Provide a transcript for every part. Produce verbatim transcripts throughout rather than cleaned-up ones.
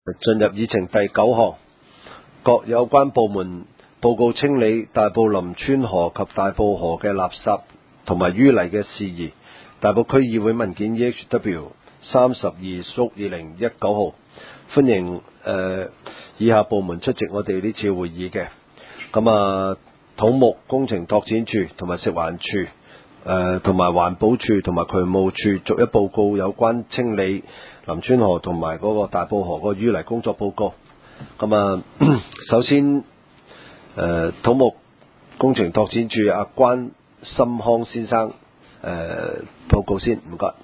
進入議程第九項，各有關部門報告清理大埔林村河及大埔河嘅垃圾同埋淤泥嘅事宜。大埔區議會文件 E H W 三十二屬二零一九號，歡迎誒、呃、以下部門出席我哋呢次會議嘅。咁啊，土木工程拓展處同埋食環署誒同埋環保署同埋渠務處逐一報告有關清理林村河同埋嗰個大埔河個淤泥工作報告。咁啊，首先誒、呃、土木工程拓展處阿關心康先生誒、呃、報告先，唔該。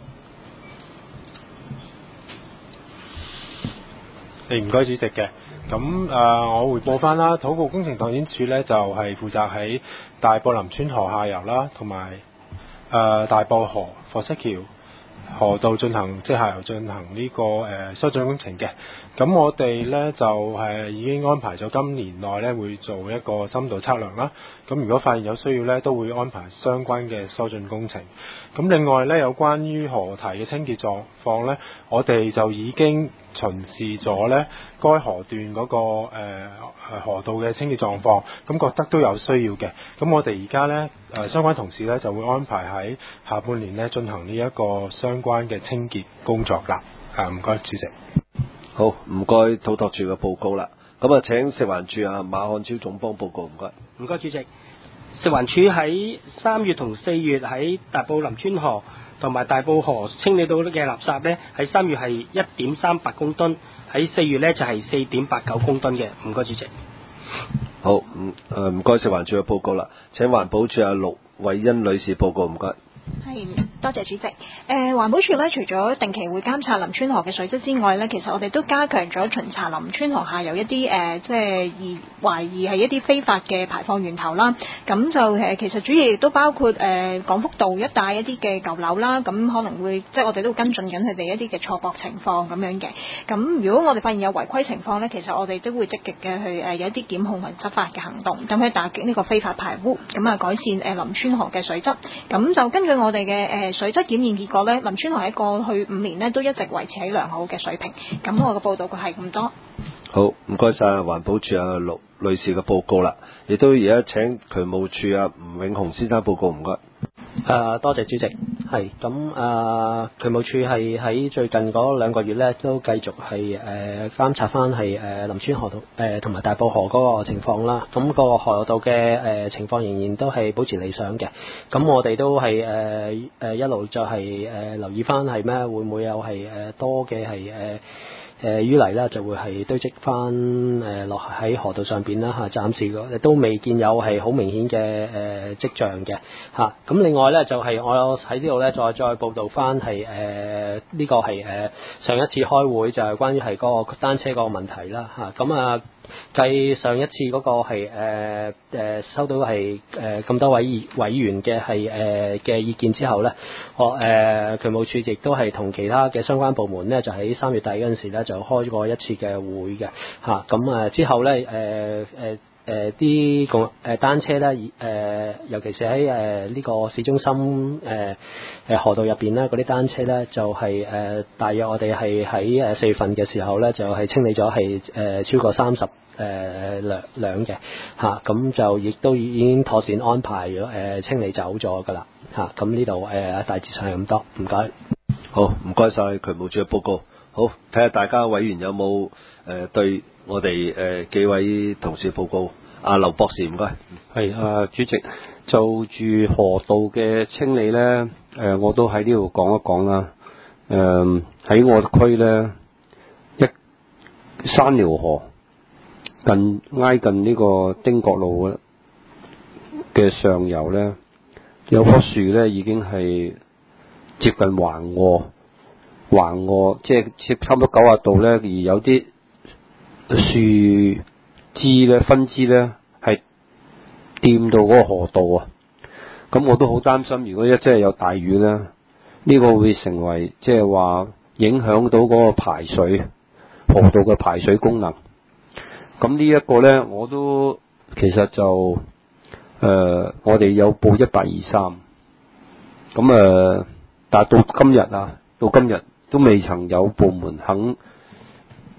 誒唔該主席嘅，咁誒、呃、我回報翻啦，土木工程拓展處咧就係、是、負責喺大埔林村河下游啦，同埋誒大埔河霍七橋河道進行即係下游進行呢、這個誒、呃、修浚工程嘅。咁我哋咧就係、呃、已經安排咗今年內咧會做一個深度測量啦。咁如果發現有需要咧，都會安排相關嘅修浚工程。咁另外咧，有關於河堤嘅清潔狀況咧，我哋就已經巡視咗咧該河段嗰、那個誒、呃、河道嘅清潔狀況，咁覺得都有需要嘅。咁我哋而家咧誒相關同事咧就會安排喺下半年咧進行呢一個相關嘅清潔工作啦。啊，唔該主席。 好，唔該土拓處嘅報告啦。咁啊，請食環署啊馬漢超總幫報告，唔該。 唔該主席。食環署喺三月同四月喺大埔林村河同埋大埔河清理到嘅垃圾呢，喺三月係一點三八公噸，喺四月呢就係四點八九公噸嘅。唔該主席。 好，唔誒唔該食環署嘅報告啦。請環保署阿陸慧欣女士報告，唔該。 係，多謝主席。誒、呃，環保署咧，除咗定期會監察林村河嘅水質之外咧，其實我哋都加強咗巡查林村河下游一啲誒、呃，即係疑懷疑係一啲非法嘅排放源頭啦。咁就誒、呃，其實主要亦都包括誒廣福道一帶一啲嘅舊樓啦。咁可能會即係我哋都會跟進緊佢哋一啲嘅錯駁情況咁樣嘅。咁如果我哋發現有違規情況咧，其實我哋都會積極嘅去誒、呃、有一啲檢控同執法嘅行動，咁去打擊呢個非法排污，咁啊改善誒、呃、林村河嘅水質。咁就根據我哋嘅誒水質檢驗結果咧，林村河喺過去五年咧都一直維持喺良好嘅水平。咁我嘅報道佢係咁多。 好，唔該晒環保署阿陸女士嘅報告啦，亦都而家請渠務署阿吳永雄先生報告，唔該。 誒、uh, 多謝主席，係咁誒渠務署係喺最近嗰兩個月咧，都繼續係誒、呃、監察翻係誒林村河道誒同埋大埔河嗰個情況啦。咁、那個河道嘅誒、呃、情況仍然都係保持理想嘅。咁我哋都係誒誒一路就係、是、誒、呃、留意翻係咩，會唔會有係誒、呃、多嘅係誒。呃誒淤泥咧就會係堆積翻誒落喺河道上邊啦嚇，暫時都未見有係好明顯嘅誒跡象嘅嚇。咁另外咧就係、是、我喺呢度咧再再報道翻係誒呢個係誒、呃、上一次開會就係關於係嗰個單車嗰個問題啦嚇。咁啊繼上一次嗰個係誒誒收到係誒咁多位委員嘅係誒嘅意見之後咧，我誒渠務署亦都係同其他嘅相關部門咧，就喺三月底嗰陣時咧就開過一次嘅會嘅嚇。咁啊之後咧誒誒誒啲共誒單車咧誒、呃、尤其是喺誒呢個市中心誒誒、呃、河道入邊咧嗰啲單車咧就係、是、誒、呃、大約我哋係喺誒四月份嘅時候咧就係、是、清理咗係誒超過三十誒輛輛嘅嚇。咁就亦都已經妥善安排咗誒、呃、清理走咗㗎啦嚇。咁呢度誒大致上係咁多，唔該。 好，唔該晒渠務署嘅報告。好，睇下大家委員有冇誒、呃、對我哋誒、呃、幾位同事報告。阿、啊、劉博士，唔該。 係啊，主席，就住河道嘅清理咧，誒、呃，我都喺呢度講一講啦。誒、呃，喺我區咧，一山寮河近挨近呢個丁角路嘅上游咧，有棵樹咧已經係接近橫臥，橫臥即係差唔多九十度咧，而有啲樹枝咧分支咧係掂到嗰個河道啊。咁我都好擔心，如果一真係有大雨咧，呢、這個會成為即係話影響到嗰個排水河道嘅排水功能。咁呢一個咧，我都其實就誒、呃，我哋有報一八二三。咁、呃、誒，但係到今日啊，到今日都未曾有部門肯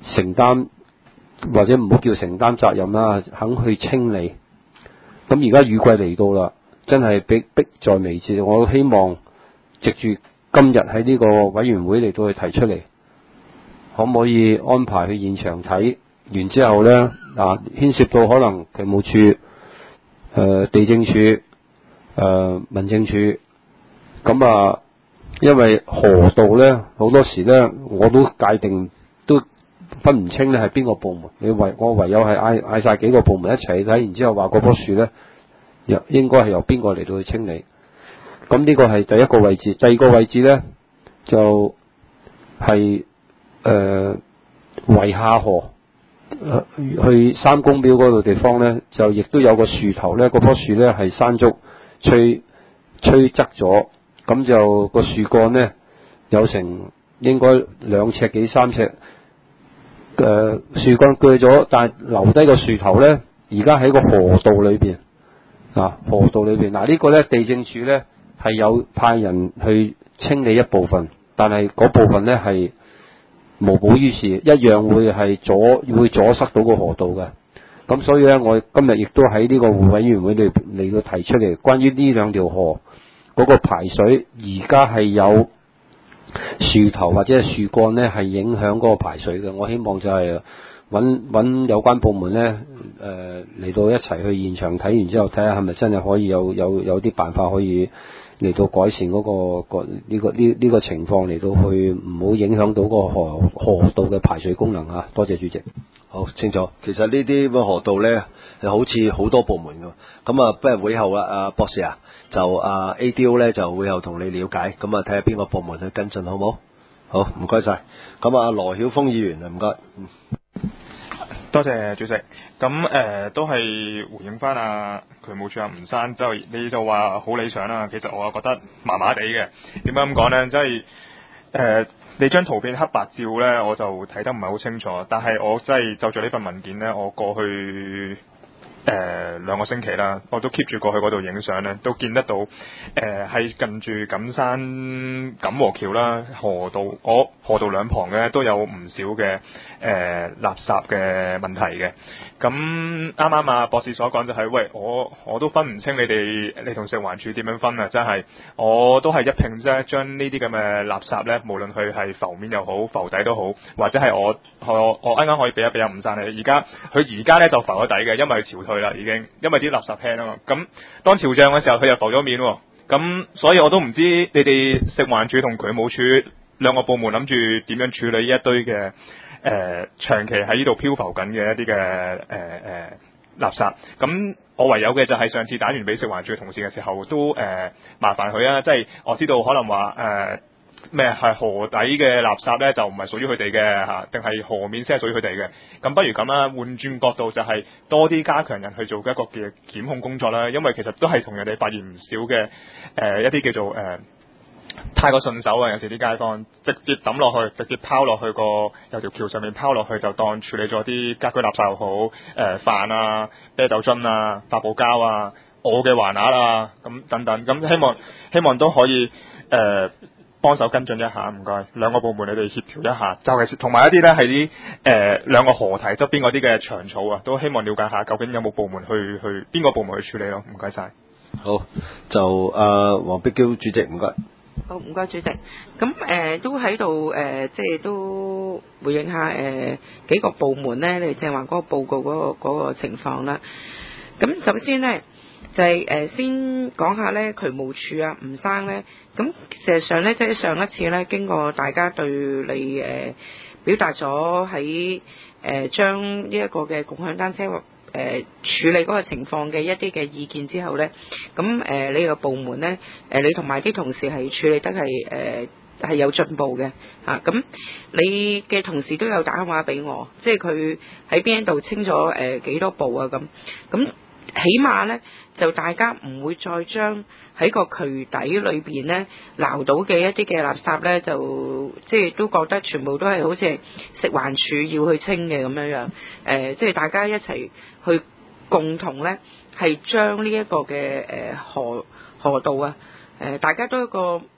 承擔或者唔好叫承擔責任啦，肯去清理。咁而家雨季嚟到啦，真係逼迫在眉睫。我希望藉住今日喺呢個委員會嚟到去提出嚟，可唔可以安排去現場睇完之後呢？嗱，牽涉到可能渠務處、誒、呃、地政處、誒、呃、民政處，咁啊，因為河道呢，好多時呢，我都界定都分唔清咧係邊個部門，你唯我唯有係嗌嗌晒幾個部門一齊睇，然之後話嗰棵樹呢，又應該係由邊個嚟到去清理。咁呢個係第一個位置，第二個位置呢，就係誒圍下河、呃、去三公廟嗰度地方呢，就亦都有個樹頭呢，嗰棵樹呢係山竹吹吹側咗，咁就個樹幹呢，有成應該兩尺幾三尺，誒、呃、樹幹鋸咗，但係留低個樹頭呢，而家喺個河道裏邊啊，河道裏邊嗱，呢個呢，地政處呢係有派人去清理一部分，但係嗰部分呢係無補於事，一樣會係阻會阻塞到個河道嘅。咁所以呢，我今日亦都喺呢個委員會裏嚟到提出嚟，關於呢兩條河嗰個排水，而家係有樹頭或者係樹幹呢係影響嗰個排水嘅。我希望就係揾揾有關部門呢誒嚟到一齊去現場睇完之後，睇下係咪真係可以有有有啲辦法可以嚟到改善嗰、嗰個、呢個呢呢、呢個情況，嚟到去唔好影響到個河河道嘅排水功能啊！多謝主席。 好清楚，其實呢啲咁河道呢，係好似好多部門㗎。咁啊，不如會後啊，阿博士啊，就啊 A D O 呢就會後同你了解，咁啊睇下邊個部門去跟進，好唔好？好，唔該晒。咁啊，羅曉峰議員啊，唔該。嗯多謝主席，咁誒、呃、都係回應翻啊渠務處阿吳生，就你就話好理想啦，其實我覺得麻麻地嘅。點解咁講呢？即係誒你張圖片黑白照呢，我就睇得唔係好清楚，但係我真係就住呢份文件呢，我過去誒、呃、兩個星期啦，我都 keep 住過去嗰度影相咧，都見得到誒係、呃、近住錦山錦和橋啦，河道我河道兩旁嘅都有唔少嘅誒、呃、垃圾嘅問題嘅。咁啱啱啊博士所講就係、是，喂我我都分唔清你哋你同食環署點樣分啊！真係我都係一拼啫，將呢啲咁嘅垃圾咧，無論佢係浮面又好，浮底都好，或者係我我我啱啱可以俾一俾阿吳生你。而家佢而家咧就浮咗底嘅，因為佢潮退啦已經，因為啲垃圾輕啊嘛。咁當潮漲嘅時候，佢又浮咗面喎。咁所以我都唔知你哋食環署同渠務署兩個部門諗住點樣處理呢一堆嘅。誒、呃、長期喺呢度漂浮緊嘅一啲嘅誒誒垃圾，咁我唯有嘅就係上次打完俾食環署嘅同事嘅時候，都誒、呃、麻煩佢啊，即係我知道可能話誒咩係河底嘅垃圾咧，就唔係屬於佢哋嘅嚇，定係河面先係屬於佢哋嘅。咁不如咁啦，換轉角度就係多啲加強人去做一個嘅檢控工作啦，因為其實都係同人哋發現唔少嘅誒、呃、一啲叫做誒。呃太過順手啊！有時啲街坊直接抌落去，直接拋落去個有條橋上面拋落去，就當處理咗啲家居垃圾又好，誒、呃、飯啊、啤酒樽啊、發泡膠啊、我嘅環額啊，咁等等，咁希望希望都可以誒、呃、幫手跟進一下，唔該，兩個部門你哋協調一下，就係同埋一啲咧係啲誒兩個河堤側邊嗰啲嘅長草啊，都希望了解下究竟有冇部門去去邊個部門去處理咯，唔該晒。 好，就阿黃碧嬌主席，唔該。 好，唔該主席。咁誒、呃、都喺度誒，即係都回應下誒、呃、幾個部門咧，你正話嗰個報告嗰、嗰個嗰個情況啦。咁首先咧就係、是、誒、呃、先講下咧渠務署啊吳生咧，咁事實上咧即係上一次咧經過大家對你誒、呃、表達咗喺誒將呢一個嘅共享單車誒、呃、處理嗰個情況嘅一啲嘅意見之後咧，咁誒、呃、你個部門咧誒、呃、你同埋啲同事係處理得係誒係有進步嘅嚇，咁、啊、你嘅同事都有打電話俾我，即係佢喺邊度清咗誒、呃、幾多步啊咁，咁起碼咧就大家唔會再將喺個渠底裏邊咧撈到嘅一啲嘅垃圾咧，就即係都覺得全部都係好似係食環署要去清嘅咁樣樣，誒、呃、即係大家一齊去共同咧係將呢一個嘅誒河河道啊，誒、呃、大家都一個誒、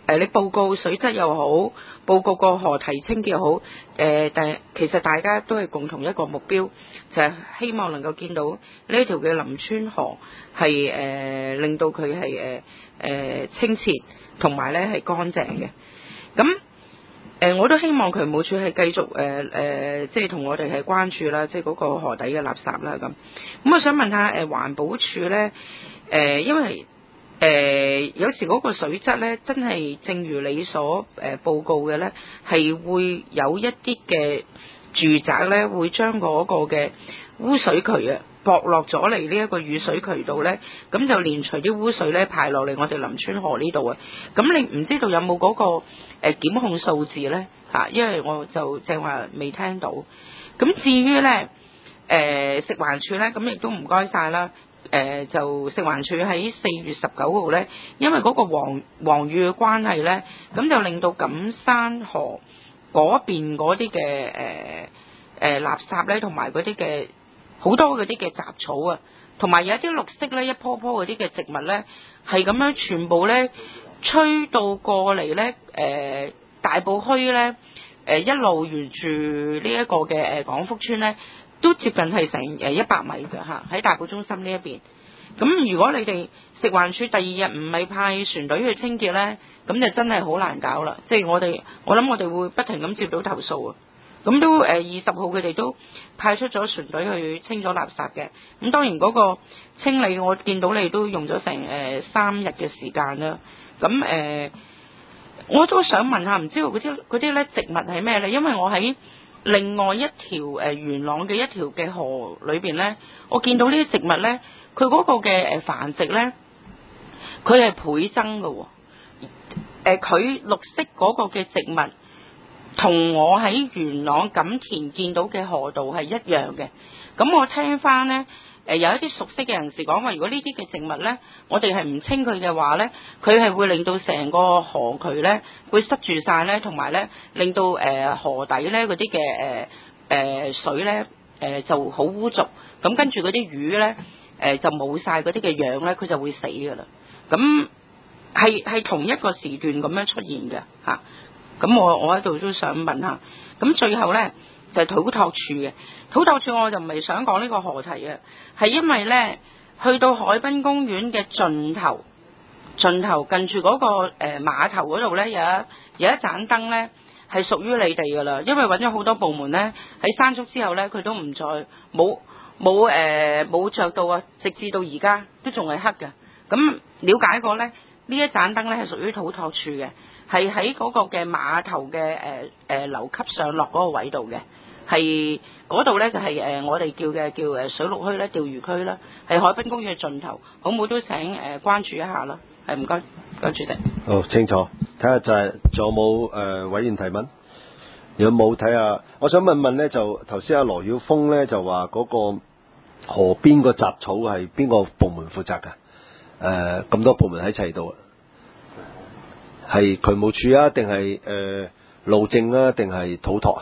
誒你報告水質又好，報告個河堤清潔又好，誒但係其實大家都係共同一個目標，就係希望能夠見到呢條嘅林村河係誒令到佢係誒誒清澈同埋咧係乾淨嘅。咁誒、呃、我都希望渠務署係繼續誒誒、呃呃，即係同我哋係關注啦，即係嗰個河底嘅垃圾啦咁。咁我想問下誒、呃、環保署咧，誒、呃、因為誒、呃、有時嗰個水質咧，真係正如你所誒、呃、報告嘅咧，係會有一啲嘅住宅咧，會將嗰個嘅污水渠啊駁落咗嚟呢一個雨水渠道咧，咁就連隨啲污水咧排落嚟我哋林村河呢度啊。咁你唔知道有冇嗰、那個誒、呃、檢控數字咧嚇？因為我就正話未聽到。咁至於咧誒食環署咧，咁亦都唔該晒啦。誒、呃、就食環署喺四月十九號咧，因為嗰個黃黃雨嘅關係咧，咁就令到錦山河嗰邊嗰啲嘅誒誒垃圾咧，同埋嗰啲嘅好多嗰啲嘅雜草啊，同埋有一啲綠色咧一棵棵嗰啲嘅植物咧，係咁樣全部咧吹到過嚟咧誒大埔墟咧誒、呃、一路沿住呢一個嘅誒廣福村咧。都接近係成誒一百米嘅嚇，喺大埔中心呢一邊。咁如果你哋食環署第二日唔係派船隊去清潔咧，咁就真係好難搞啦。即係我哋，我諗我哋會不停咁接到投訴啊。咁都誒二十號佢哋都派出咗船隊去清咗垃圾嘅。咁當然嗰個清理，我見到你都用咗成誒三日嘅時間啦。咁誒、呃，我都想問下，唔知道嗰啲嗰啲咧植物係咩咧？因為我喺另外一條誒、呃、元朗嘅一條嘅河裏邊咧，我見到呢啲植物咧，佢嗰個嘅誒繁殖咧，佢係倍增嘅喎、哦。誒、呃，佢綠色嗰個嘅植物，同我喺元朗錦田見到嘅河道係一樣嘅。咁我聽翻咧。誒有一啲熟悉嘅人士講話，如果呢啲嘅植物咧，我哋係唔清佢嘅話咧，佢係會令到成個河渠咧會塞住晒咧，同埋咧令到誒、呃、河底咧嗰啲嘅誒誒水咧誒、呃、就好污濁，咁跟住嗰啲魚咧誒、呃、就冇晒嗰啲嘅氧咧，佢就會死㗎啦。咁係係同一個時段咁樣出現嘅嚇。咁、啊、我我喺度都想問下，咁最後咧就係、土拓署嘅。土拓署我就唔係想講呢個河堤啊，係因為咧去到海濱公園嘅盡頭，盡頭近住嗰、那個誒、呃、碼頭嗰度咧有一有一盞燈咧係屬於你哋噶啦，因為揾咗好多部門咧喺山竹之後咧佢都唔再冇冇誒冇着到啊，直至到而家都仲係黑嘅。咁了解過咧呢一盞燈咧係屬於土拓署嘅，係喺嗰個嘅碼頭嘅誒誒樓級上落嗰個位度嘅。係嗰度咧就係、是、誒、呃、我哋叫嘅叫誒水陸區咧釣魚區啦，係海濱公園嘅盡頭，好唔好都請誒、呃、關注一下啦。係唔該，唔該主席。 好清楚，睇下就係仲有冇誒、呃、委員提問？有冇睇下？我想問問咧，就頭先阿羅曉峰咧就話嗰個河邊個雜草係邊個部門負責㗎？誒、呃、咁多部門喺齊度，係渠務署啊，定係誒路政啊，定係土拓啊？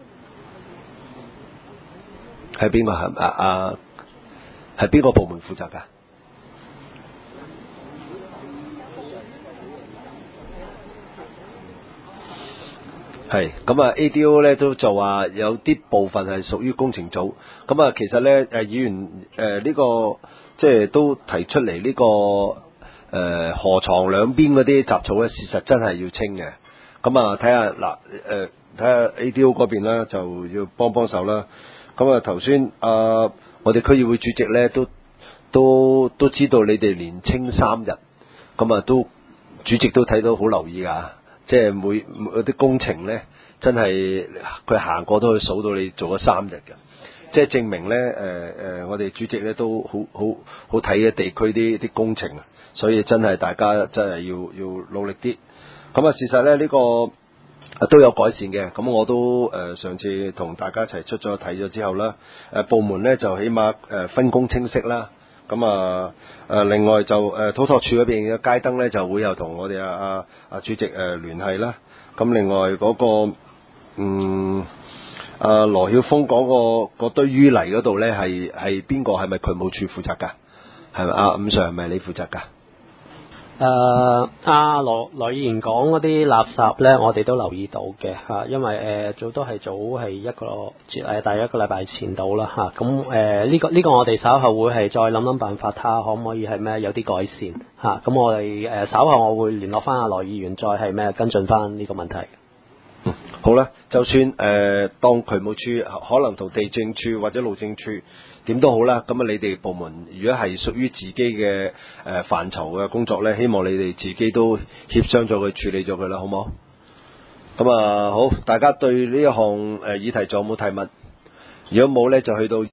係邊個係啊啊？係邊個部門負責㗎？係咁啊 ！A D O 咧都就話有啲部分係屬於工程組。咁啊，其實咧誒議員誒呢、呃這個即係都提出嚟呢、這個誒、呃、河床兩邊嗰啲雜草咧，事實真係要清嘅。咁啊，睇下嗱誒，睇下 A D O 嗰邊啦，就要幫幫手啦。咁啊，頭先啊，我哋區議會主席咧都都都知道你哋連清三日，咁啊都主席都睇到好留意㗎，即係每每啲工程咧，真係佢行過都可以數到你做咗三日嘅，即係證明咧誒誒，我哋主席咧都好好好睇嘅地區啲啲工程啊，所以真係大家真係要要努力啲。咁啊，事實咧呢、呢個。都有改善嘅，咁我都誒、呃、上次同大家一齊出咗睇咗之後啦，誒、呃、部門咧就起碼誒、呃、分工清晰啦，咁啊誒另外就誒、呃、土拓署嗰邊嘅街燈咧就會有同我哋啊啊啊主席誒聯繫啦，咁另外嗰、嗰個嗯啊羅曉峰講個嗰堆淤泥嗰度咧係係邊個？係咪渠務署負責㗎？係咪啊？伍 Sir 係咪你負責㗎？ 誒阿羅羅議員講嗰啲垃圾咧，我哋都留意到嘅嚇，因為誒、呃、早都係早係一個誒大約一個禮拜前到啦嚇，咁誒呢個呢、呢個我哋稍後會係再諗諗辦法，睇下可唔可以係咩有啲改善嚇，咁、啊、我哋誒、呃、稍後我會聯絡翻阿羅議員，再係咩跟進翻呢個問題。 嗯，好啦，就算誒、呃、當渠務處可能同地政處或者路政處點都好啦，咁啊你哋部門如果係屬於自己嘅誒範疇嘅工作咧，希望你哋自己都協商咗佢處理咗佢啦，好唔好？咁啊好，大家對呢一項誒議題仲有冇提問？如果冇咧，就去到